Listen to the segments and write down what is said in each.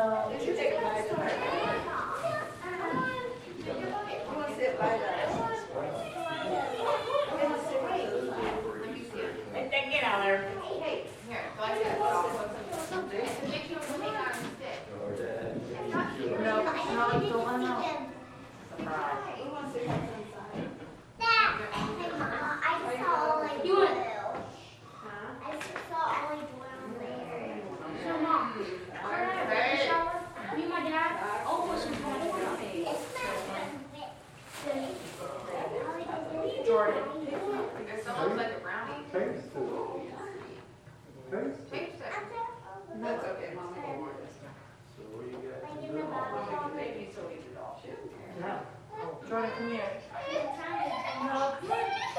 Did you take a bite of it? You want to sit by the... Get out of there. Hey, here, go ahead. No, don't let know. Surprise. Jordan. There's someone like a brownie. Taste it. Taste it. That's okay, Mom. So what you got to do? Maybe so we could all shoot. No. Jordan, come here. No, come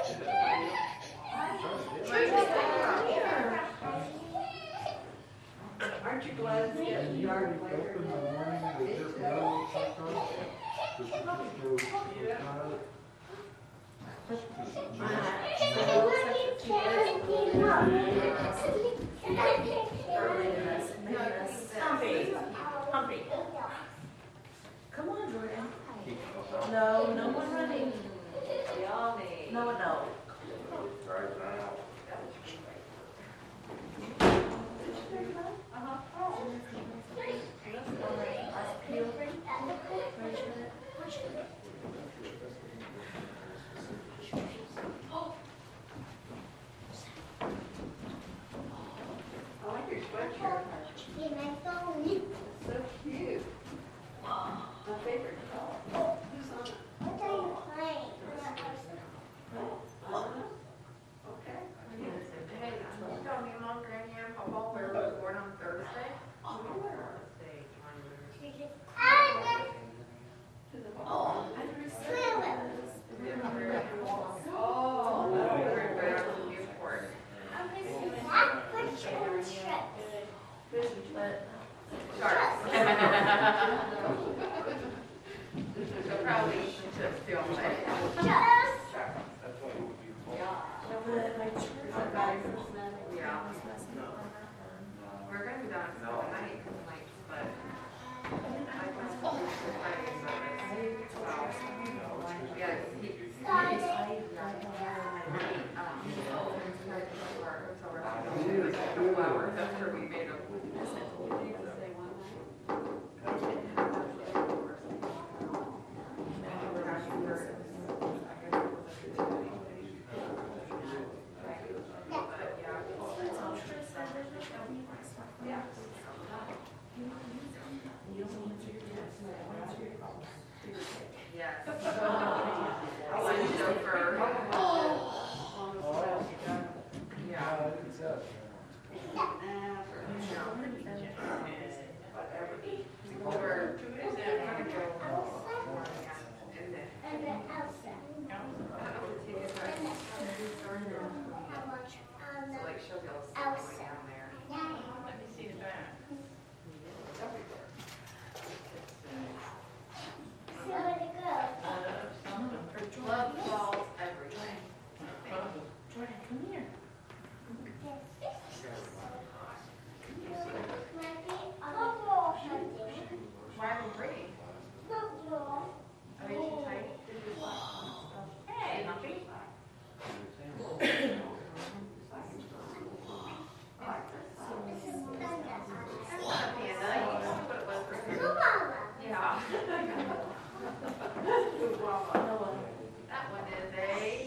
Aren't you glad it's getting You dark already later? open the morning with just no Humpy. Come on, Jordan. No, no more running. No, no. Right now. I like your sweatshirt. So cute. My favorite color. Who's on it? Okay. Hey, you tell me, Mom, Granny, and Papa, where we're born on Thursday? Oh, She'll probably just film it. Yeah. We're gonna be done at 7 night, but I can still do the Friday service. So, yeah, a couple hours after we made a yes. I went for over 2 days and so like she'll go somewhere down there. Let me see the back. Love balls everything. Jordan, come here. Why are they pretty? Are they too tight? Hey, Muffy. That's not a panda. You know what it was for. Yeah. That one is a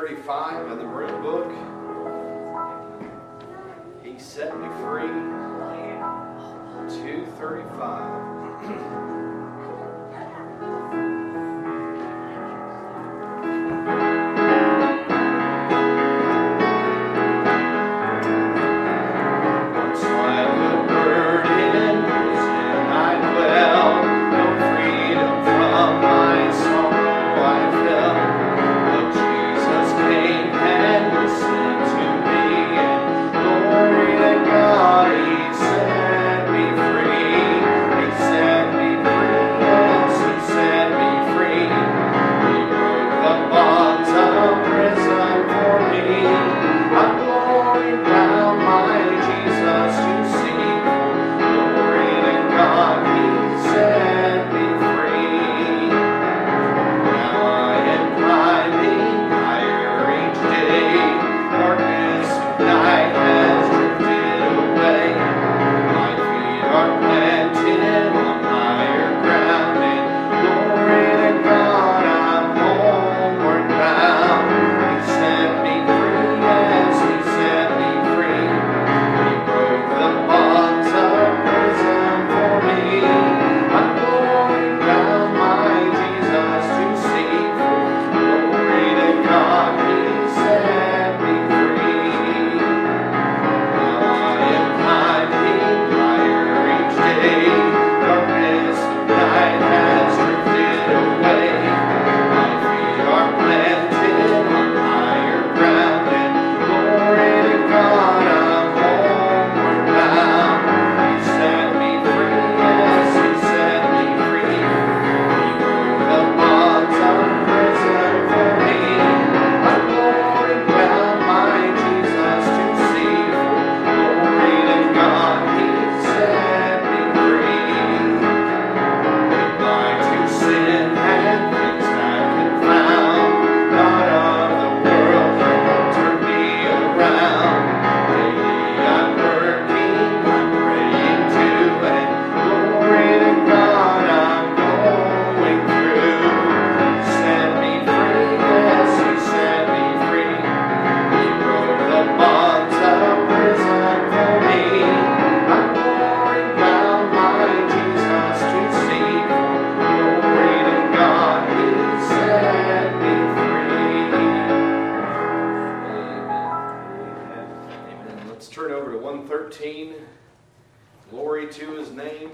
235 in the Maroon Book. He set me free. 235. Glory to his name.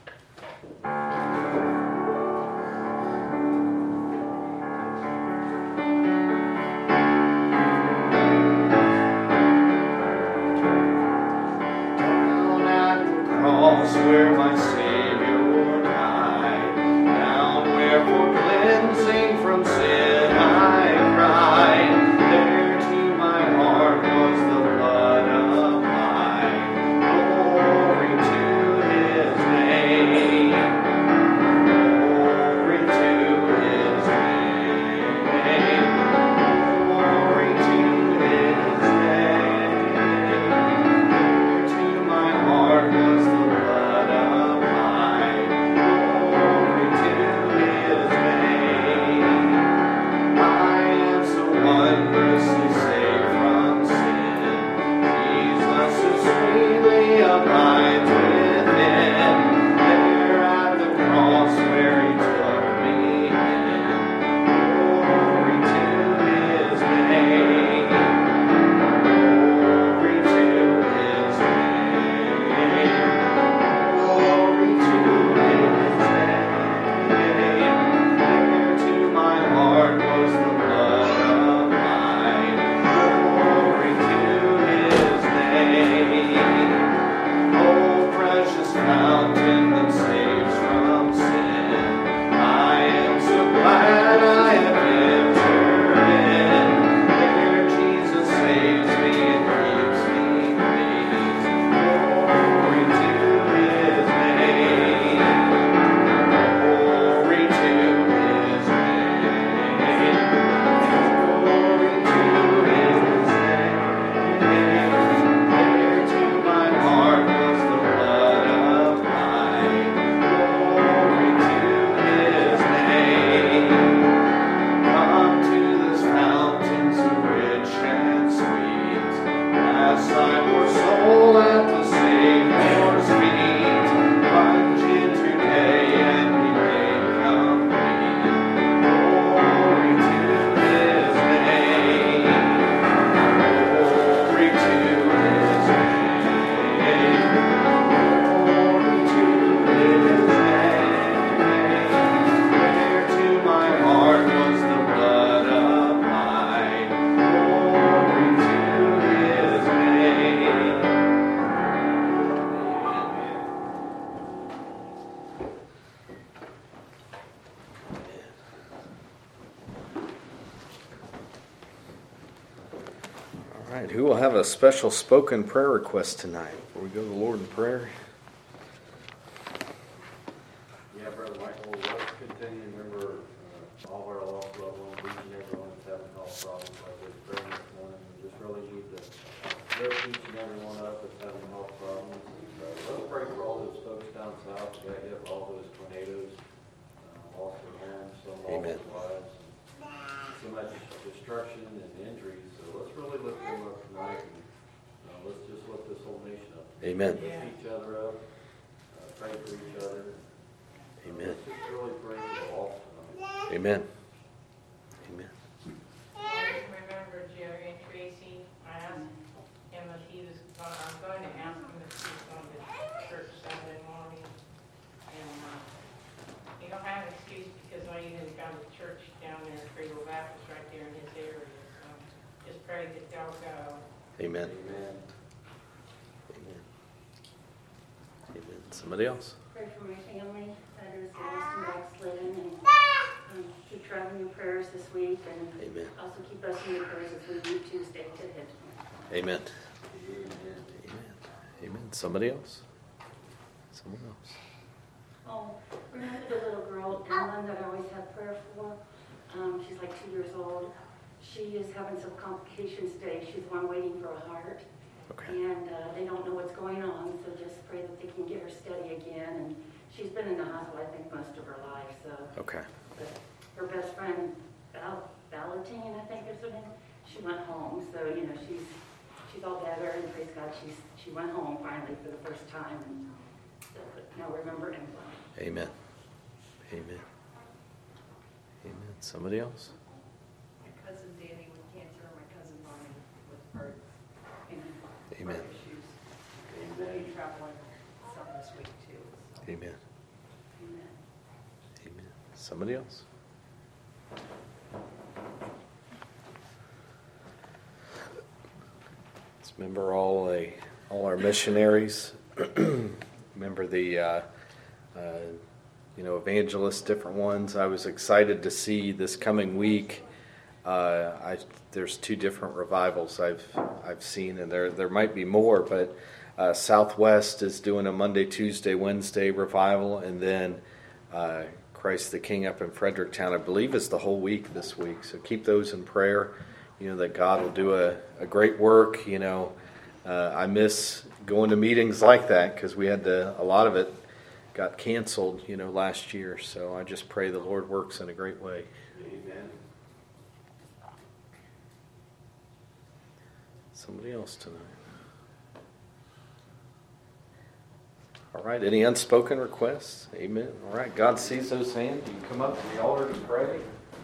Down at the cross where my Savior died, down where for cleansing from sin I cried, there to my heart was the blood applied. Glory to his name. Who will have a special spoken prayer request tonight before we go to the Lord in prayer? Yeah, Brother Michael, let's continue to remember all of our lost loved ones, each and every one that's having health problems like this praying this morning. We just really need to lift each and every one up that's having health problems. And, let's pray for all those folks down south that got hit by all those tornadoes, lost their homes, some lost their lives. So much destruction and injuries. So let's really lift them up tonight. And, let's just lift this whole nation up. Amen. Lift each other up. Pray for each other. Amen. Let's just really pray for the lost tonight. Amen. Amen. Remember Jerry and Tracy? I asked him if he was going. I'm going to ask him if he's going to church Sunday morning. And you don't have an excuse because I even got a church down there, Cradle Baptist, right there in his area. So just pray that they'll go. Amen. Amen. Amen. Amen. Somebody else? Pray for my family that is lost and backslidden, and keep traveling in prayers this week, and Amen. also keep us in your prayers as we leave Tuesday to head. Amen. Amen. Amen. Somebody else? Someone else. Oh, remember the little girl, Ellen, that I always have prayer for? She's like 2 years old. She is having some complications today. She's the one waiting for a heart. Okay. And they don't know what's going on, so just pray that they can get her steady again. And she's been in the hospital, I think, most of her life. So. Okay. But her best friend, Valentine, I think is her name, she went home. So, she's all better, and praise God, she went home finally for the first time. And so, now remember Emma. Amen. Amen. Amen. Somebody else? My cousin Danny with cancer, my cousin Bonnie with heart Amen. issues. We'll be traveling some this week too. So. Amen. Amen. Amen. Somebody else? Let's remember all our missionaries. Remember the evangelists, different ones. I was excited to see this coming week. There's 2 different revivals I've seen, and there might be more, but Southwest is doing a Monday, Tuesday, Wednesday revival, and then Christ the King up in Fredericktown, I believe, is the whole week this week. So keep those in prayer. That God will do a great work. I miss going to meetings like that because we had a lot of it got canceled, last year. So I just pray the Lord works in a great way. Amen. Somebody else tonight. All right, any unspoken requests? Amen. All right, God sees those hands. You can come up to the altar to pray.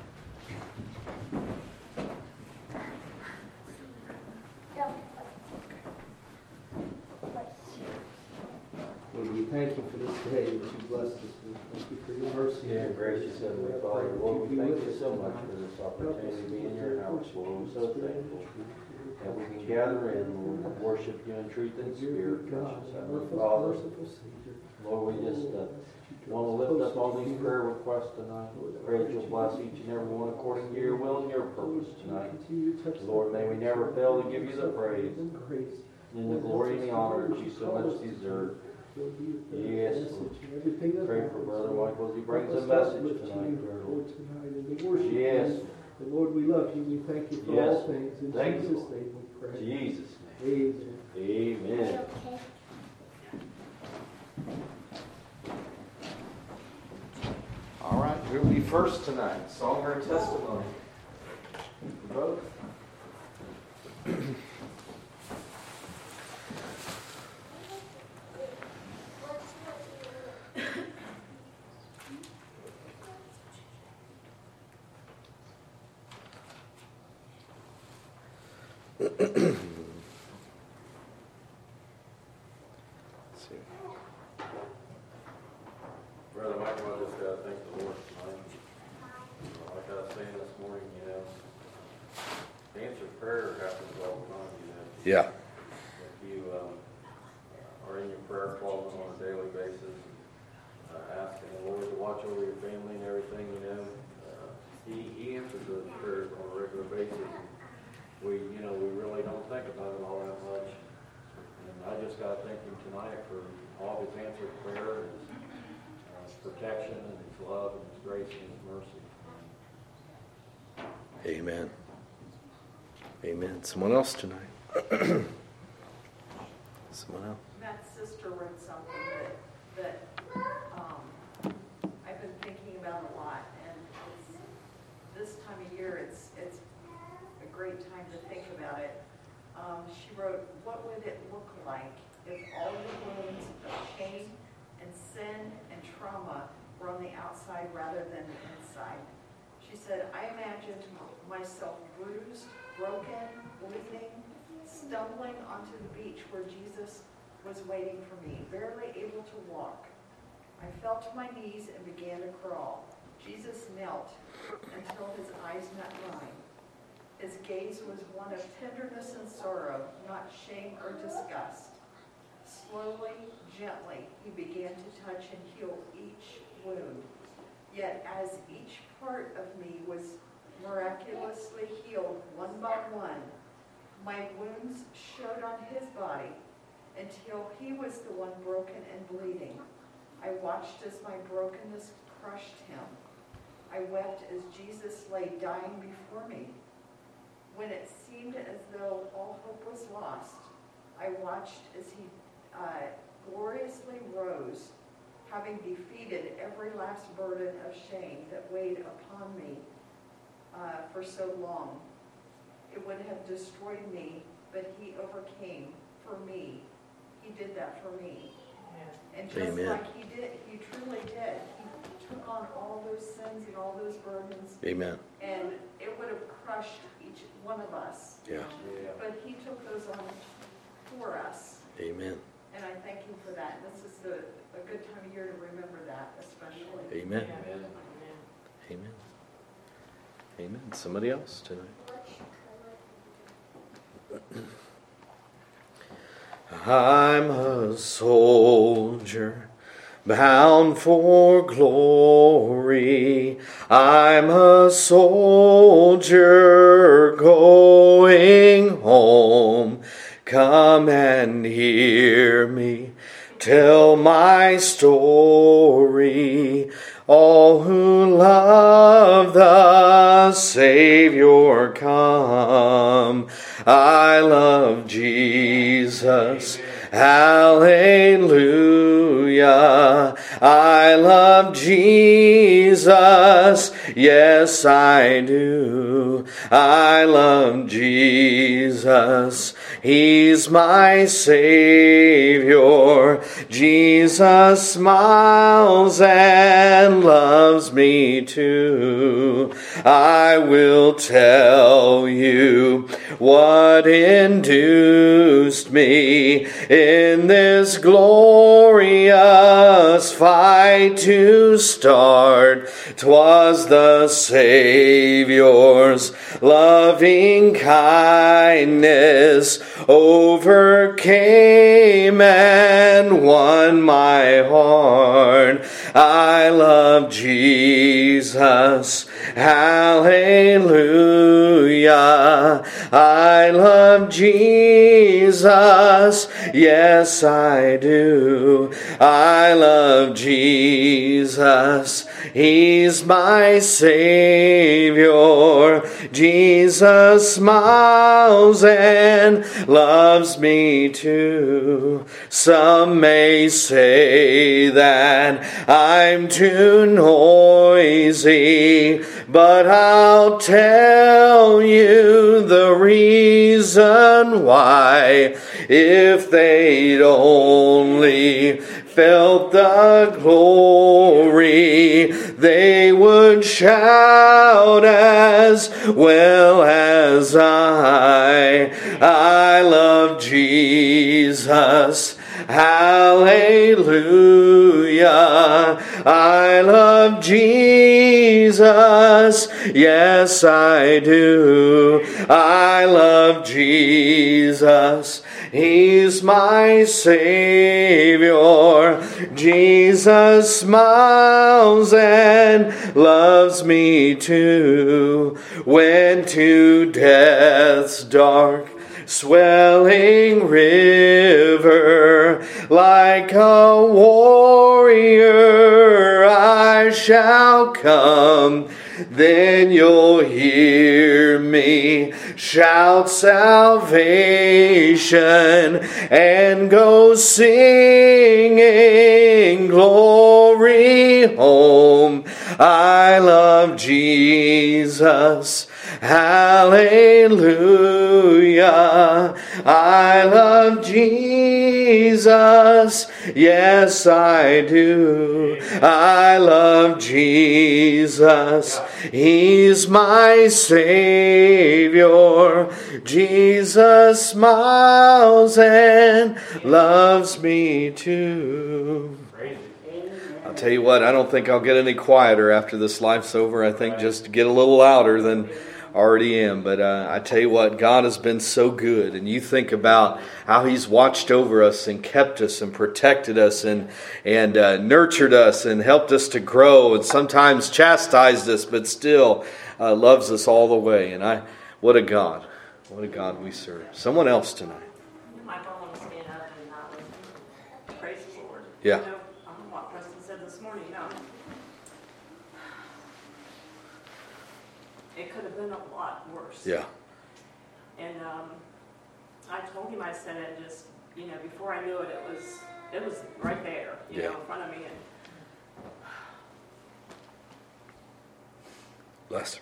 Lord, we thank you for this day that you blessed us with. Thank you for your mercy Yeah, gracious Heavenly Father, Lord, we thank you so much for this opportunity to be in your house, Lord. We're so thankful that we can gather in, Lord, and worship you in truth and spirit, gracious Heavenly Father. Lord, we just want to lift up all these prayer requests tonight. Pray that you'll bless each and every one according to your will and your purpose tonight. Lord, may we never fail to give you the praise and the glory and the honor that you so much deserve. Yes, Lord. Pray for Brother Michael as he brings a message tonight. Yes. And Lord, we love you. We thank you for all things. In Jesus' name we pray. Jesus' name. Amen. All right, who will be first tonight? Song or testimony? Both. see. Brother Michael, I just gotta thank the Lord tonight. Like I was saying this morning, the answer to prayer happens all the time, Yeah. If you are in your prayer closet on a daily basis, asking the Lord to watch over your family and everything, He answers those prayers on a regular basis. We really don't think about it all that much. And I just got to thank Him tonight for all of His answered prayer, His protection, and His love, and His grace, and His mercy. Amen. Amen. Someone else tonight. Someone else. Matt's sister wrote something that I've been thinking about a lot, and it's, this time of year, it's a great time to think about it. She wrote, "What would it look like if all the wounds of shame and sin and trauma were on the outside rather than the inside?" She said, "I imagined myself bruised, broken, bleeding, stumbling onto the beach where Jesus was waiting for me, barely able to walk. I fell to my knees and began to crawl. Jesus knelt until his eyes met mine. His gaze was one of tenderness and sorrow, not shame or disgust. Slowly, gently, he began to touch and heal each wound. Yet as each part of me was miraculously healed one by one, my wounds showed on his body until he was the one broken and bleeding. I watched as my brokenness crushed him. I wept as Jesus lay dying before me. When it seemed as though all hope was lost, I watched as he gloriously rose, having defeated every last burden of shame that weighed upon me for so long. It would have destroyed me, but he overcame for me. He did that for me. And just Amen. like he did, he truly did. He took on all those sins and all those burdens, Amen. and it would have crushed each one of us. Yeah. But he took those on for us. Amen. And I thank him for that. This is a good time of year to remember that, especially. Amen. Amen. Amen. Amen. Somebody else tonight. I'm a soldier bound for glory. I'm a soldier going home. Come and hear me tell my story. All who love the Savior come. I love Jesus. Hallelujah. I love Jesus. Yes, I do. I love Jesus. He's my Savior. Jesus smiles and loves me too. I will tell you what induced me in this glorious fight to start. 'Twas the Savior's loving kindness overcame and won my heart. I love Jesus. Hallelujah. I love Jesus. Yes, I do. I love Jesus. He's my Savior. Jesus smiles and loves me too. Some may say that I'm too noisy, but I'll tell you the reason why. If they'd only felt the glory, they would shout as well as I. I love Jesus. Hallelujah. I love Jesus. Yes, I do. I love Jesus. He's my Savior. Jesus smiles and loves me too. When to death's dark swelling river, like a warrior I shall come. Then you'll hear me shout salvation and go singing glory home. I love Jesus. Hallelujah. I love Jesus. Yes, I do. I love Jesus. He's my Savior. Jesus smiles and loves me too. I'll tell you what, I don't think I'll get any quieter after this life's over. I think just get a little louder than already am. But I tell you what, God has been so good. And you think about how He's watched over us and kept us and protected us and nurtured us and helped us to grow and sometimes chastised us, but still loves us all the way. And what a God. What a God we serve. Someone else tonight. My mom was stand up and praise the Lord. Yeah. You know, what Preston said this morning, it could have been a lot worse. Yeah. And I told him, I said it just, before I knew it, it was right there, in front of me. And Bless her.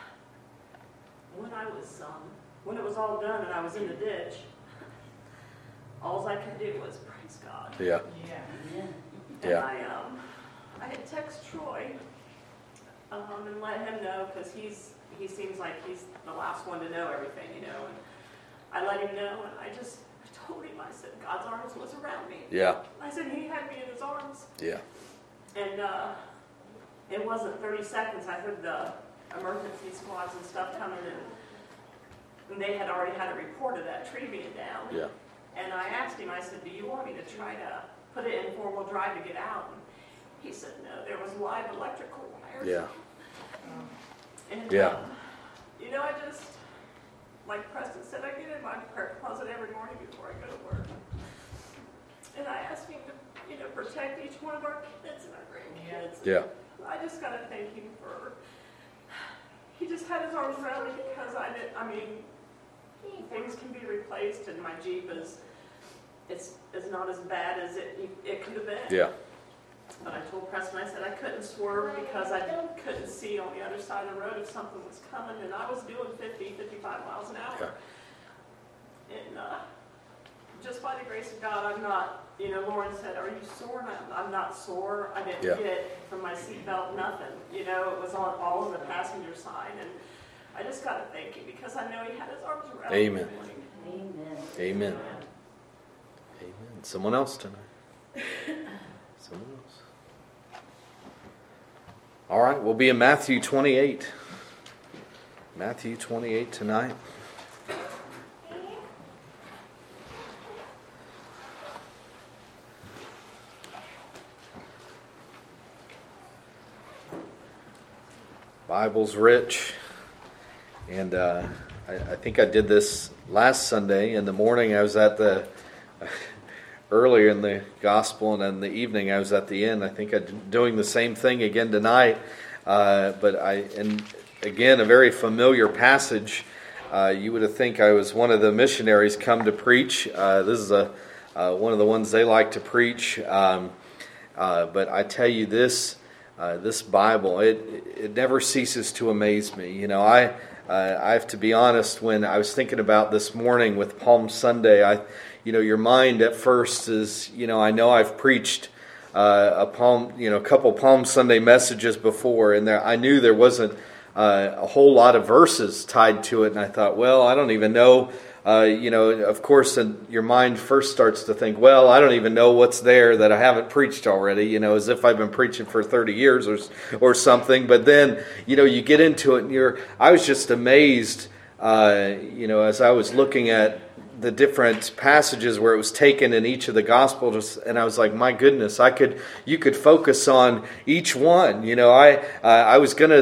when it was all done and I was in the ditch, all I could do was praise God. Yeah. And Yeah. I had text Troy and let him know, because he seems like he's the last one to know everything, and I let him know, and I told him, I said, God's arms was around me. Yeah. I said, He had me in His arms. Yeah. And it wasn't 30 seconds. I heard the emergency squads and stuff coming in, and they had already had a report of that tree being down. Yeah. And I asked him, I said, do you want me to try to put it in four-wheel drive to get out? And he said, no, there was live electrical wires. Yeah. And, Yeah. I just, like Preston said, I get in my prayer closet every morning before I go to work. And I ask him to, protect each one of our kids and our grandkids. Yeah. I just got to thank him for, he just had his arms around me, because things can be replaced, and my Jeep is not as bad as it could have been. Yeah. But I told Preston, I said I couldn't swerve because I couldn't see on the other side of the road if something was coming, and I was doing 50, 55 miles an hour. And just by the grace of God, I'm not, Lauren said, are you sore? And I'm not sore. I didn't get it from my seatbelt, nothing. It was on all of the passenger side. And I just got to thank Him, because I know He had His arms around me. Amen. Amen. Amen. Someone else tonight. Someone else. All right, we'll be in Matthew 28. Matthew 28 tonight. Bible's rich. And I think I did this last Sunday. In the morning, I was at the... earlier in the gospel, and in the evening I was at the end. I think I'm doing the same thing again tonight. And again, a very familiar passage. You would think I was one of the missionaries come to preach. This is one of the ones they like to preach. But I tell you this, this Bible, it never ceases to amaze me. You know, I have to be honest, when I was thinking about this morning with Palm Sunday, your mind at first is, I know I've preached a couple Palm Sunday messages before, and I knew there wasn't a whole lot of verses tied to it, and I thought, well, I don't even know. Of course, and your mind first starts to think, well, I don't even know what's there that I haven't preached already, as if I've been preaching for 30 years or something. But then, you get into it, and I was just amazed, as I was looking at the different passages where it was taken in each of the Gospels, and I was like, my goodness, you could focus on each one. I was going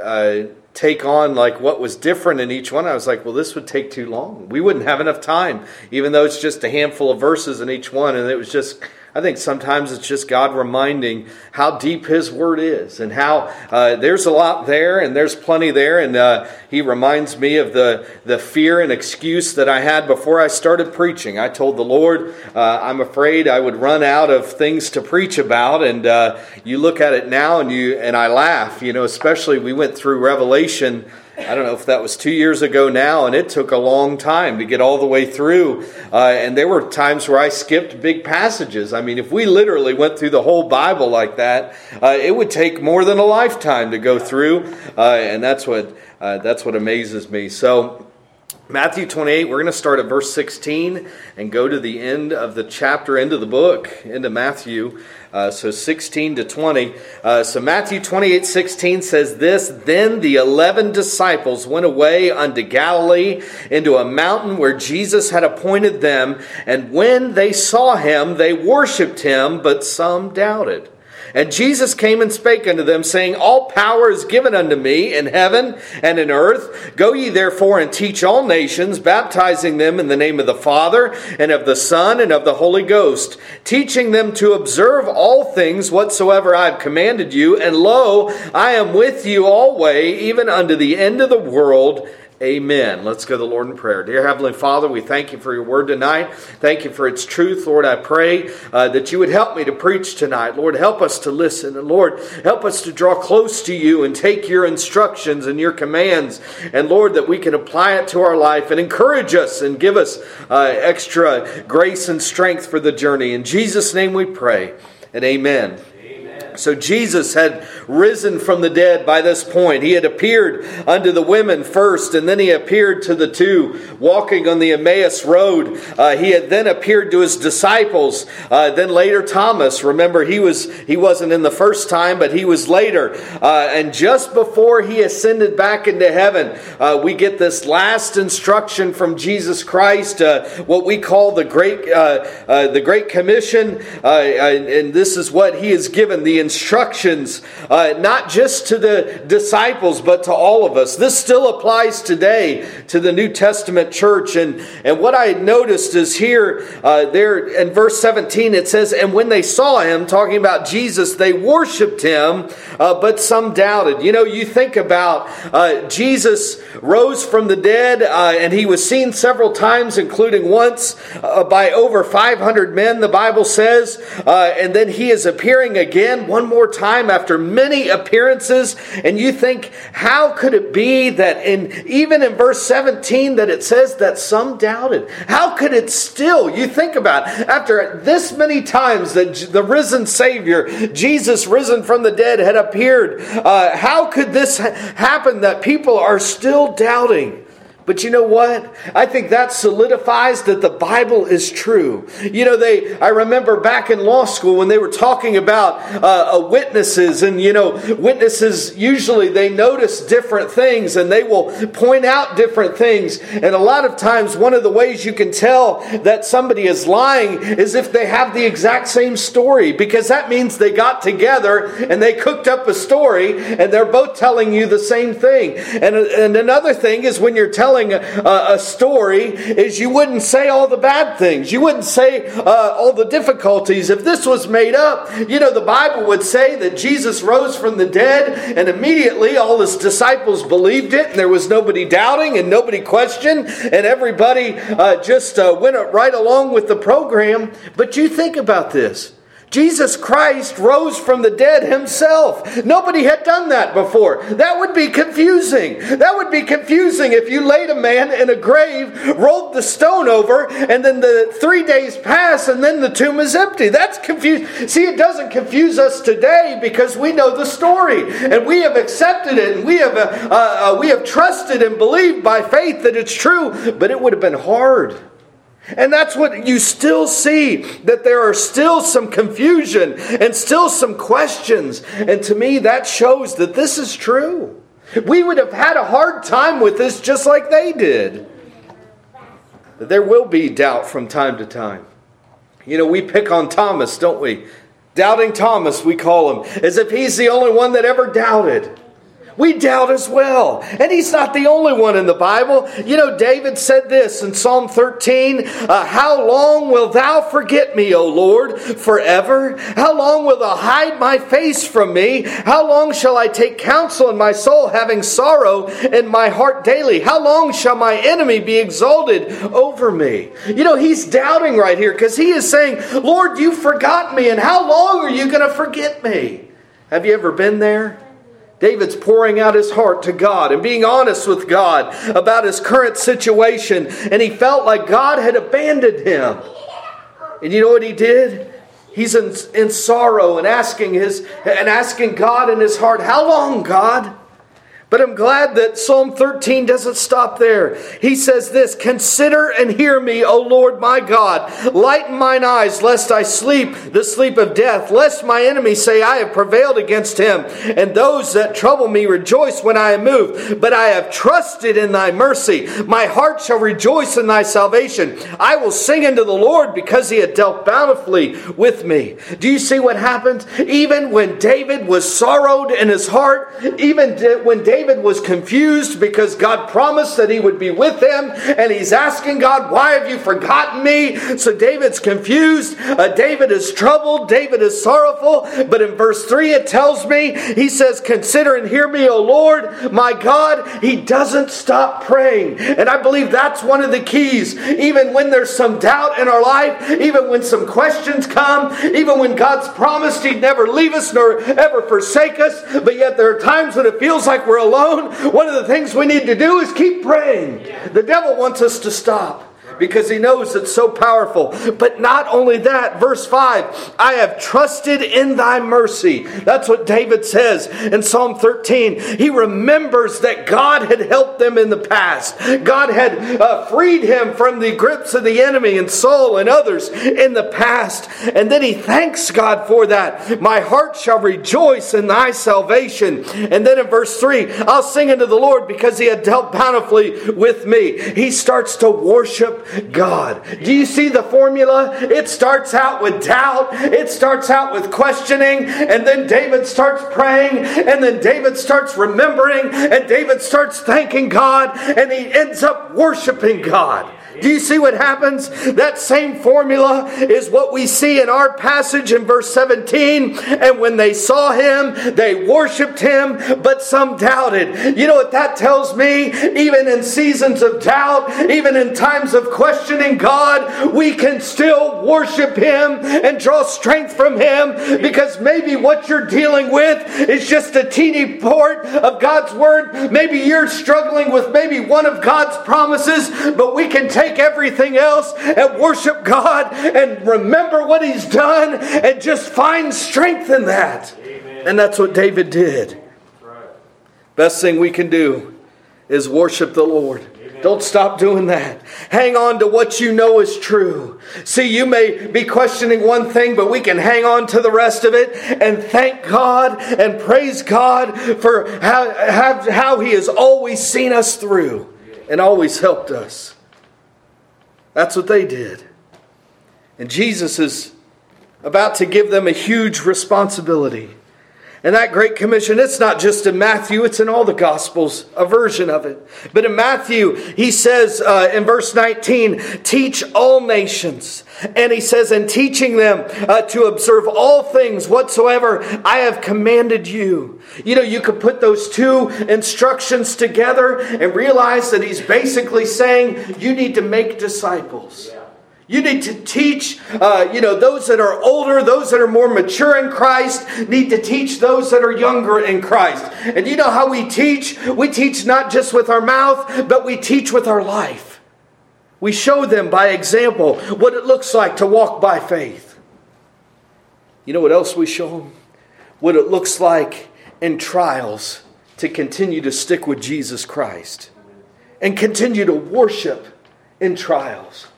to take on like what was different in each one. I was like, well, this would take too long. We wouldn't have enough time, even though it's just a handful of verses in each one. And it was just, I think sometimes it's just God reminding how deep His Word is, and how there's a lot there, and there's plenty there. And He reminds me of the fear and excuse that I had before I started preaching. I told the Lord, I'm afraid I would run out of things to preach about. And you look at it now, and I laugh. Especially we went through Revelation. I don't know if that was 2 years ago now, and it took a long time to get all the way through. And there were times where I skipped big passages. I mean, if we literally went through the whole Bible like that, it would take more than a lifetime to go through. And that's what amazes me. So Matthew 28, we're going to start at verse 16 and go to the end of the chapter, end of the book, into Matthew. So 16 to 20. So Matthew 28:16 says this: Then the 11 disciples went away unto Galilee, into a mountain where Jesus had appointed them. And when they saw Him, they worshipped Him, but some doubted. And Jesus came and spake unto them, saying, All power is given unto me in heaven and in earth. Go ye therefore and teach all nations, baptizing them in the name of the Father, and of the Son, and of the Holy Ghost, teaching them to observe all things whatsoever I have commanded you. And lo, I am with you always, even unto the end of the world. Amen. Let's go to the Lord in prayer. Dear Heavenly Father, we thank you for your word tonight. Thank you for its truth. Lord, I pray that you would help me to preach tonight. Lord, help us to listen. And Lord, help us to draw close to you and take your instructions and your commands. And Lord, that we can apply it to our life and encourage us and give us extra grace and strength for the journey. In Jesus' name we pray, and amen. So Jesus had risen from the dead by this point. He had appeared unto the women first, and then He appeared to the two walking on the Emmaus road. He had then appeared to His disciples. Then later Thomas. Remember, he wasn't in the first time, but he was later. And just before He ascended back into heaven, we get this last instruction from Jesus Christ, what we call the Great Commission. And this is what He has given, the instructions, not just to the disciples, but to all of us. This still applies today to the New Testament church. And what I noticed is here, there in verse 17, it says, And when they saw Him, talking about Jesus, they worshipped Him, but some doubted. You think about Jesus rose from the dead, and He was seen several times, including once by over 500 men, the Bible says. And then He is appearing again one more time after many appearances. And you think, how could it be that even in verse 17 that it says that some doubted? How could it still, you think about, after this many times that the risen Savior, Jesus risen from the dead, had appeared, how could this happen that people are still doubting? But you know what? I think that solidifies that the Bible is true. I remember back in law school when they were talking about witnesses, and witnesses usually they notice different things and they will point out different things. And a lot of times one of the ways you can tell that somebody is lying is if they have the exact same story, because that means they got together and they cooked up a story and they're both telling you the same thing. And another thing is when you're telling a story is you wouldn't say all the bad things. You wouldn't say all the difficulties. If this was made up, the Bible would say that Jesus rose from the dead and immediately all His disciples believed it, and there was nobody doubting and nobody questioned, and everybody just went right along with the program. But you think about this. Jesus Christ rose from the dead himself. Nobody had done that before. That would be confusing. That would be confusing if you laid a man in a grave, rolled the stone over, and then the 3 days pass and then the tomb is empty. That's confusing. See, it doesn't confuse us today because we know the story and we have accepted it and we have trusted and believed by faith that it's true, but it would have been hard. And that's what you still see, that there are still some confusion and still some questions. And to me, that shows that this is true. We would have had a hard time with this just like they did. But there will be doubt from time to time. You know, we pick on Thomas, don't we? Doubting Thomas, we call him, as if he's the only one that ever doubted. We doubt as well. And he's not the only one in the Bible. You know, David said this in Psalm 13, how long wilt thou forget me, O Lord, forever? How long wilt thou hide my face from me? How long shall I take counsel in my soul, having sorrow in my heart daily? How long shall my enemy be exalted over me? You know, he's doubting right here because he is saying, Lord, you forgot me, and how long are you going to forget me? Have you ever been there? David's pouring out his heart to God and being honest with God about his current situation. And he felt like God had abandoned him. And you know what he did? He's in sorrow and asking God in his heart, how long, God? But I'm glad that Psalm 13 doesn't stop there. He says this, consider and hear me, O Lord my God. Lighten mine eyes, lest I sleep the sleep of death, lest my enemies say, I have prevailed against him. And those that trouble me rejoice when I am moved. But I have trusted in thy mercy. My heart shall rejoice in thy salvation. I will sing unto the Lord because he had dealt bountifully with me. Do you see what happened? Even when David was sorrowed in his heart, even when David was confused because God promised that he would be with him, and he's asking God, why have you forgotten me? So David's confused, David is troubled, David is sorrowful, but in verse 3 it tells me, he says, consider and hear me, O Lord, my God. He doesn't stop praying, and I believe that's one of the keys. Even when there's some doubt in our life, even when some questions come, even when God's promised he'd never leave us nor ever forsake us, but yet there are times when it feels like we're alone, one of the things we need to do is keep praying. The devil wants us to stop because he knows it's so powerful. But not only that, verse 5, I have trusted in thy mercy. That's what David says in Psalm 13. He remembers that God had helped them in the past. God had freed him from the grips of the enemy and Saul and others in the past. And then he thanks God for that. My heart shall rejoice in thy salvation. And then in verse 3, I'll sing unto the Lord because he had dealt bountifully with me. He starts to worship God. Do you see the formula? It starts out with doubt. It starts out with questioning. And then David starts praying. And then David starts remembering. And David starts thanking God. And he ends up worshiping God. Do you see what happens? That same formula is what we see in our passage in verse 17. And when they saw him, they worshipped him, but some doubted. You know what that tells me? Even in seasons of doubt, even in times of questioning God, we can still worship him and draw strength from him, because maybe what you're dealing with is just a teeny part of God's word. Maybe you're struggling with maybe one of God's promises, but we can take everything else and worship God and remember what he's done and just find strength in that. Amen. And that's what David did. Right. Best thing we can do is worship the Lord. Amen. Don't stop doing that. Hang on to what you know is true. See, you may be questioning one thing, but we can hang on to the rest of it and thank God and praise God for how he has always seen us through and always helped us. That's what they did. And Jesus is about to give them a huge responsibility. And that Great Commission, it's not just in Matthew, it's in all the Gospels, a version of it. But in Matthew, he says in verse 19, teach all nations. And he says, in teaching them to observe all things whatsoever I have commanded you. You know, you could put those two instructions together and realize that he's basically saying, you need to make disciples. You need to teach, those that are older, those that are more mature in Christ, need to teach those that are younger in Christ. And you know how we teach? We teach not just with our mouth, but we teach with our life. We show them by example what it looks like to walk by faith. You know what else we show them? What it looks like in trials to continue to stick with Jesus Christ and continue to worship in trials.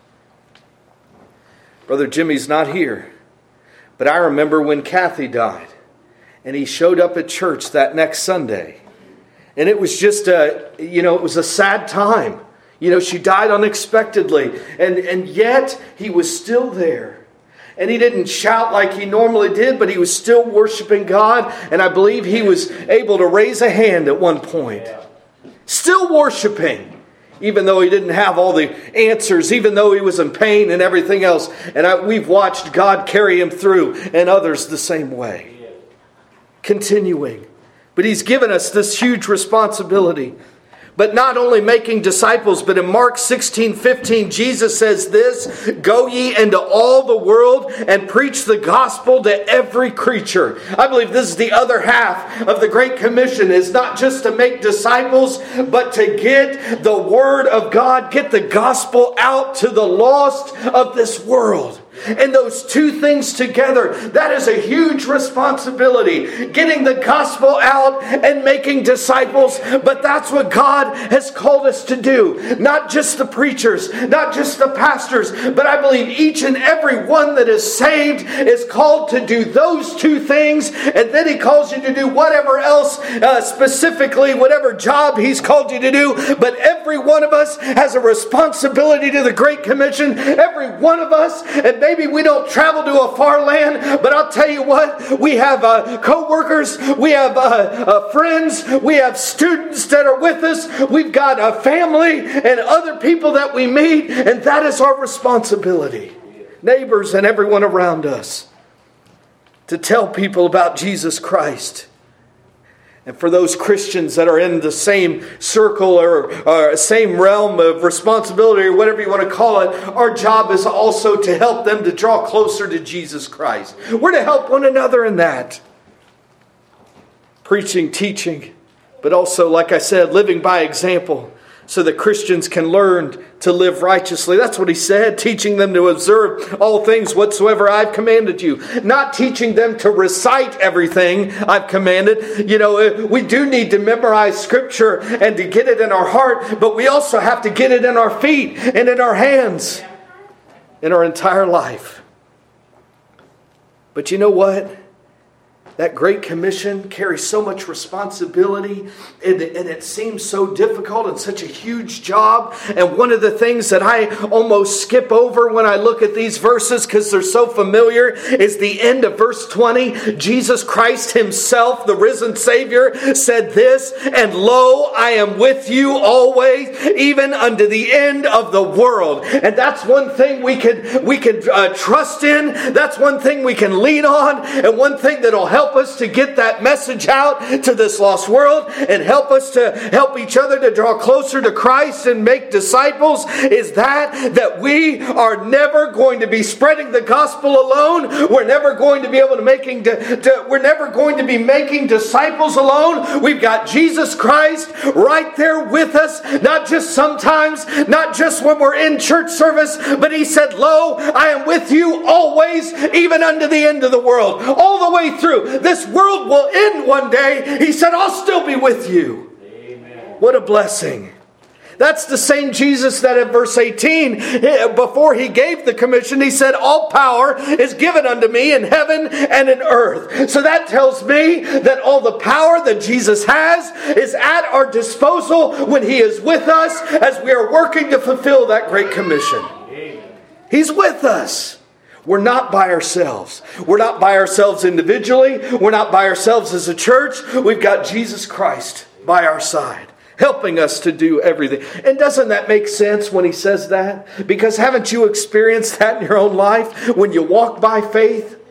Brother Jimmy's not here, but I remember when Kathy died and he showed up at church that next Sunday. And it was just it was a sad time. She died unexpectedly, and yet he was still there. And he didn't shout like he normally did, but he was still worshiping God. And I believe he was able to raise a hand at one point. Still worshiping. Even though he didn't have all the answers, even though he was in pain and everything else. And we've watched God carry him through, and others the same way. Continuing. But he's given us this huge responsibility. But not only making disciples, but in Mark 16:15, Jesus says this, "Go ye into all the world and preach the gospel to every creature." I believe this is the other half of the Great Commission, is not just to make disciples, but to get the Word of God, get the gospel out to the lost of this world. And those two things together, that is a huge responsibility. Getting the gospel out and making disciples. But that's what God has called us to do. Not just the preachers, not just the pastors, but I believe each and every one that is saved is called to do those two things. And then He calls you to do whatever else, specifically, whatever job He's called you to do. But every one of us has a responsibility to the Great Commission. Every one of us, and maybe we don't travel to a far land, but I'll tell you what, we have co-workers, we have friends, we have students that are with us, we've got a family and other people that we meet, and that is our responsibility. Neighbors and everyone around us, to tell people about Jesus Christ. And for those Christians that are in the same circle or same realm of responsibility, or whatever you want to call it, our job is also to help them to draw closer to Jesus Christ. We're to help one another in that. Preaching, teaching, but also, like I said, living by example so that Christians can learn to live righteously. That's what He said, teaching them to observe all things whatsoever I've commanded you. Not teaching them to recite everything I've commanded. We do need to memorize Scripture and to get it in our heart, but we also have to get it in our feet and in our hands, in our entire life. But you know what? That Great Commission carries so much responsibility, and it seems so difficult and such a huge job. And one of the things that I almost skip over when I look at these verses, because they're so familiar, is the end of verse 20. Jesus Christ Himself, the risen Savior, said this, "And lo, I am with you always, even unto the end of the world." And that's one thing we can trust in. That's one thing we can lean on, and one thing that'll help us to get that message out to this lost world and help us to help each other to draw closer to Christ and make disciples, is that we are never going to be spreading the gospel alone. We're never going to be able to we're never going to be making disciples alone. We've got Jesus Christ right there with us, not just sometimes, not just when we're in church service, but He said, "Lo, I am with you always, even unto the end of the world." All the way through. This world will end one day. He said, "I'll still be with you." Amen. What a blessing. That's the same Jesus that in verse 18, before He gave the commission, He said, "All power is given unto me in heaven and in earth." So that tells me that all the power that Jesus has is at our disposal when He is with us as we are working to fulfill that Great Commission. Amen. He's with us. We're not by ourselves. We're not by ourselves individually. We're not by ourselves as a church. We've got Jesus Christ by our side, helping us to do everything. And doesn't that make sense when He says that? Because haven't you experienced that in your own life when you walk by faith?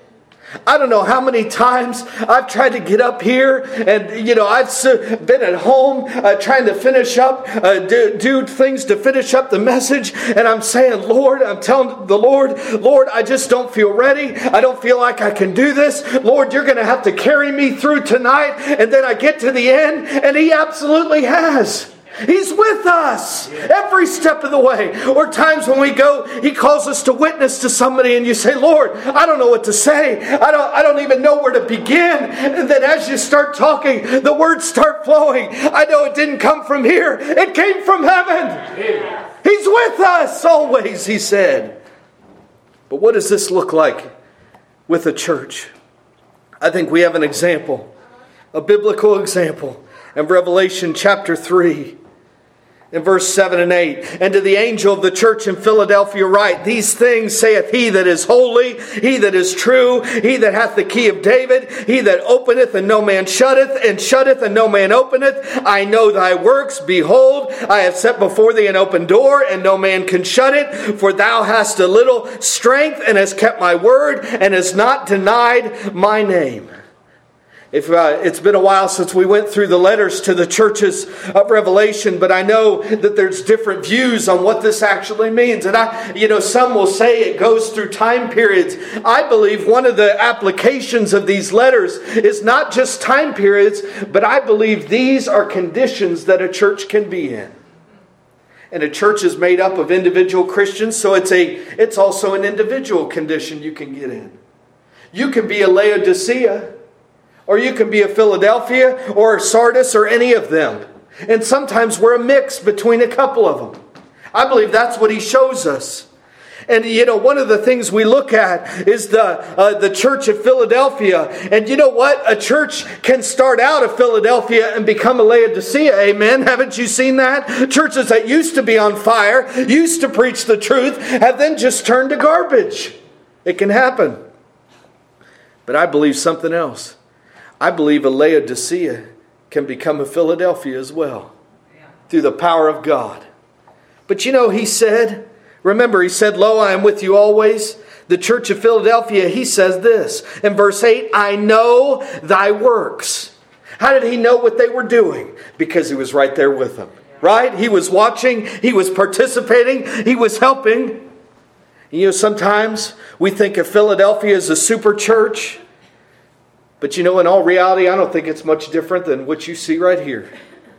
I don't know how many times I've tried to get up here and, I've been at home trying to finish up, do things to finish up the message. And I'm saying, Lord, I'm telling the Lord, I just don't feel ready. I don't feel like I can do this. Lord, you're going to have to carry me through tonight. And then I get to the end and He absolutely has. He's with us every step of the way. Or times when we go, He calls us to witness to somebody and you say, Lord, I don't know what to say. I don't even know where to begin. And then as you start talking, the words start flowing. I know it didn't come from here. It came from heaven. He's with us always, He said. But what does this look like with a church? I think we have an example, a biblical example in Revelation chapter 3. In verse 7 and 8, and to the angel of the church in Philadelphia write, these things saith He that is holy, He that is true, He that hath the key of David, He that openeth and no man shutteth, and shutteth and no man openeth. I know thy works. Behold, I have set before thee an open door, and no man can shut it. For thou hast a little strength, and hast kept my word, and hast not denied my name. It's been a while since we went through the letters to the churches of Revelation, but I know that there's different views on what this actually means. And some will say it goes through time periods. I believe one of the applications of these letters is not just time periods, but I believe these are conditions that a church can be in. And a church is made up of individual Christians, so it's also an individual condition you can get in. You can be a Laodicea, or you can be a Philadelphia or a Sardis or any of them. And sometimes we're a mix between a couple of them. I believe that's what He shows us. And one of the things we look at is the church of Philadelphia. And you know what? A church can start out of Philadelphia and become a Laodicea. Amen? Haven't you seen that? Churches that used to be on fire, used to preach the truth, have then just turned to garbage. It can happen. But I believe something else. I believe a Laodicea can become a Philadelphia as well. Through the power of God. But He said, remember, He said, Lo, I am with you always. The church of Philadelphia, He says this. In verse 8, I know thy works. How did He know what they were doing? Because He was right there with them. Right? He was watching. He was participating. He was helping. Sometimes we think of Philadelphia as a super church. But in all reality, I don't think it's much different than what you see right here.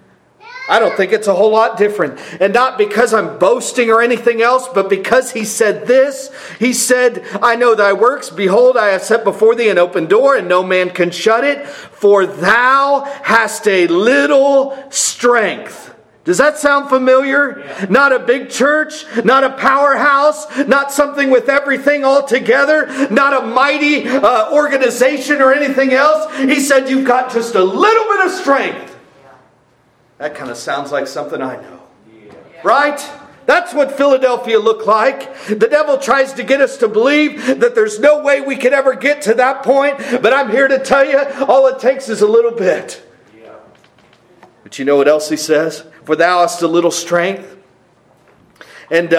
I don't think it's a whole lot different. And not because I'm boasting or anything else, but because He said this. He said, I know thy works. Behold, I have set before thee an open door, and no man can shut it. For thou hast a little strength. Does that sound familiar? Yeah. Not a big church, not a powerhouse, not something with everything all together, not a mighty organization or anything else. He said you've got just a little bit of strength. Yeah. That kind of sounds like something I know. Yeah. Right? That's what Philadelphia looked like. The devil tries to get us to believe that there's no way we could ever get to that point. But I'm here to tell you, all it takes is a little bit. Yeah. But you know what else he says? For thou hast a little strength. And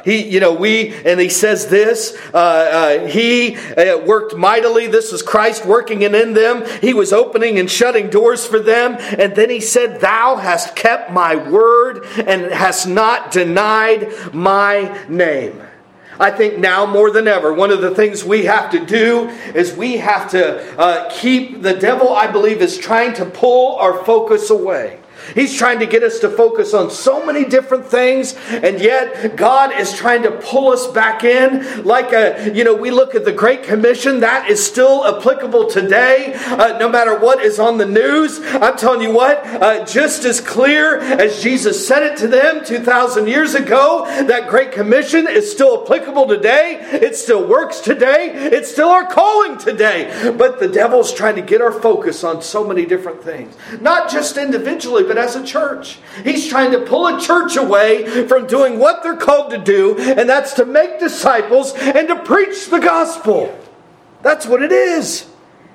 he says this, He worked mightily. This is Christ working in them. He was opening and shutting doors for them. And then He said, thou hast kept my word and hast not denied my name. I think now more than ever, one of the things we have to do is we have to keep the devil, I believe, is trying to pull our focus away. He's trying to get us to focus on so many different things, and yet God is trying to pull us back in. Like we look at the Great Commission, that is still applicable today, no matter what is on the news. I'm telling you what, just as clear as Jesus said it to them 2,000 years ago, that Great Commission is still applicable today. It still works today. It's still our calling today. But the devil's trying to get our focus on so many different things, not just individually, but as a church. He's trying to pull a church away from doing what they're called to do, and that's to make disciples and to preach the gospel. That's what it is.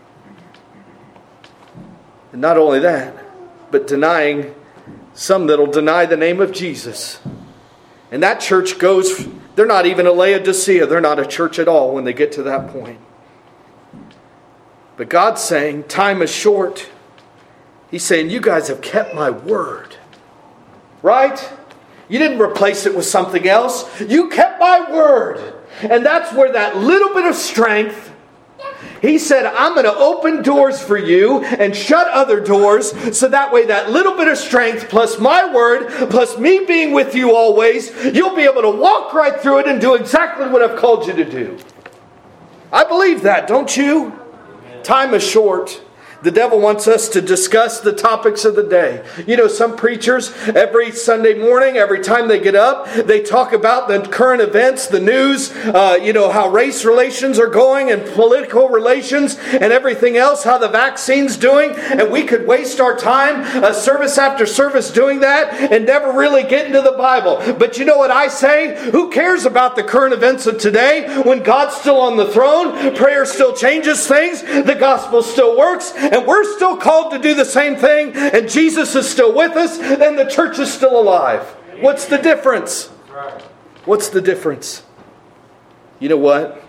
And not only that, but denying some that'll deny the name of Jesus. And that church goes, they're not even a Laodicea. They're not a church at all when they get to that point. But God's saying, time is short. He's saying, you guys have kept my word. Right? You didn't replace it with something else. You kept my word. And that's where that little bit of strength, He said, I'm going to open doors for you and shut other doors, so that way that little bit of strength plus my word plus me being with you always, you'll be able to walk right through it and do exactly what I've called you to do. I believe that, don't you? Time is short. The devil wants us to discuss the topics of the day. You know, some preachers, every Sunday morning, every time they get up, they talk about the current events, the news, how race relations are going and political relations and everything else, how the vaccine's doing. And we could waste our time, service after service, doing that and never really get into the Bible. But you know what I say? Who cares about the current events of today when God's still on the throne? Prayer still changes things. The gospel still works. And we're still called to do the same thing, and Jesus is still with us, and the church is still alive. What's the difference? What's the difference? You know what?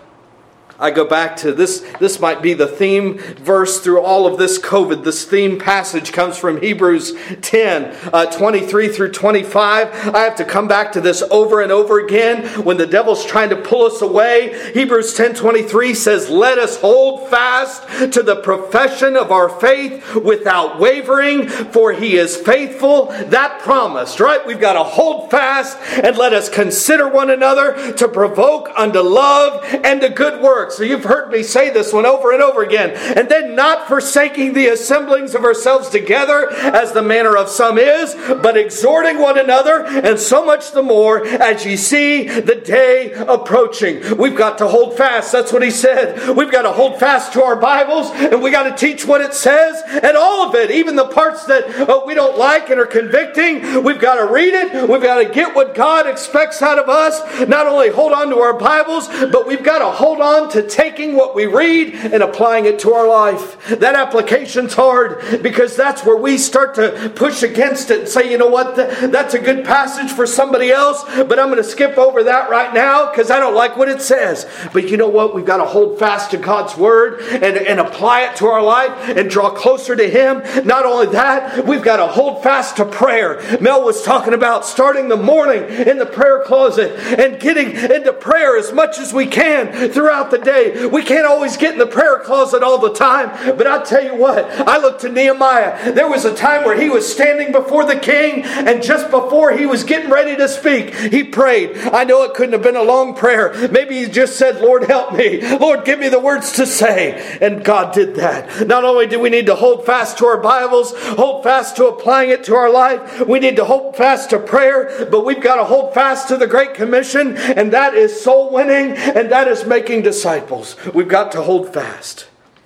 I go back to this. This might be the theme verse through all of this COVID. This theme passage comes from Hebrews 10, 23 through 25. I have to come back to this over and over again when the devil's trying to pull us away. Hebrews 10:23 says, let us hold fast to the profession of our faith without wavering, for he is faithful. That promised, right? We've got to hold fast and let us consider one another to provoke unto love and to good works. So you've heard me say this one over and over again. And then not forsaking the assemblings of ourselves together, as the manner of some is, but exhorting one another, and so much the more as ye see the day approaching. We've got to hold fast. That's what he said. We've got to hold fast to our Bibles, and we got to teach what it says, and all of it, even the parts that we don't like and are convicting. We've got to read it. We've got to get what God expects out of us. Not only hold on to our Bibles, but we've got to hold on to taking what we read and applying it to our life. That application's hard, because that's where we start to push against it and say, you know what, that's a good passage for somebody else, but I'm going to skip over that right now because I don't like what it says. But you know what? We've got to hold fast to God's word and apply it to our life and draw closer to Him. Not only that, we've got to hold fast to prayer. Mel was talking about starting the morning in the prayer closet and getting into prayer as much as we can throughout the day. We can't always get in the prayer closet all the time, but I'll tell you what, I look to Nehemiah. There was a time where he was standing before the king, and just before he was getting ready to speak, he prayed. I know it couldn't have been a long prayer. Maybe he just said, Lord, help me. Lord, give me the words to say. And God did that. Not only do we need to hold fast to our Bibles, hold fast to applying it to our life, we need to hold fast to prayer, but we've got to hold fast to the Great Commission, and that is soul winning, and that is making disciples. We've got to hold fast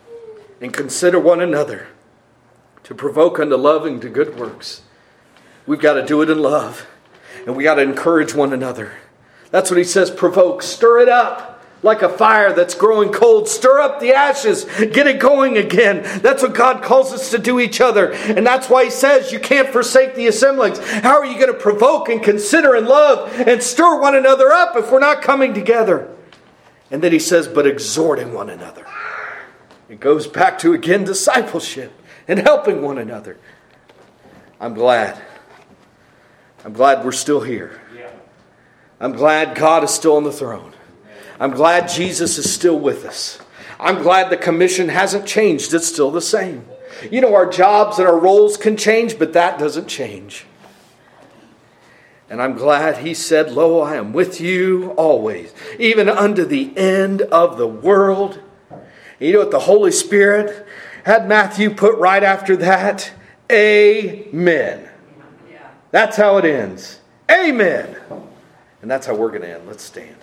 and consider one another to provoke unto love and to good works. We've got to do it in love, and we got to encourage one another. That's what he says, provoke, stir it up like a fire that's growing cold. Stir up the ashes, get it going again. That's what God calls us to do each other, and that's why he says you can't forsake the assemblies. How are you going to provoke and consider and love and stir one another up if we're not coming together? And then he says, but exhorting one another. It goes back to, again, discipleship and helping one another. I'm glad we're still here. I'm glad God is still on the throne. I'm glad Jesus is still with us. I'm glad the commission hasn't changed. It's still the same. You know, our jobs and our roles can change, but that doesn't change. And I'm glad he said, lo, I am with you always, even unto the end of the world. You know what the Holy Spirit had Matthew put right after that? Amen. That's how it ends. Amen. And that's how we're going to end. Let's stand.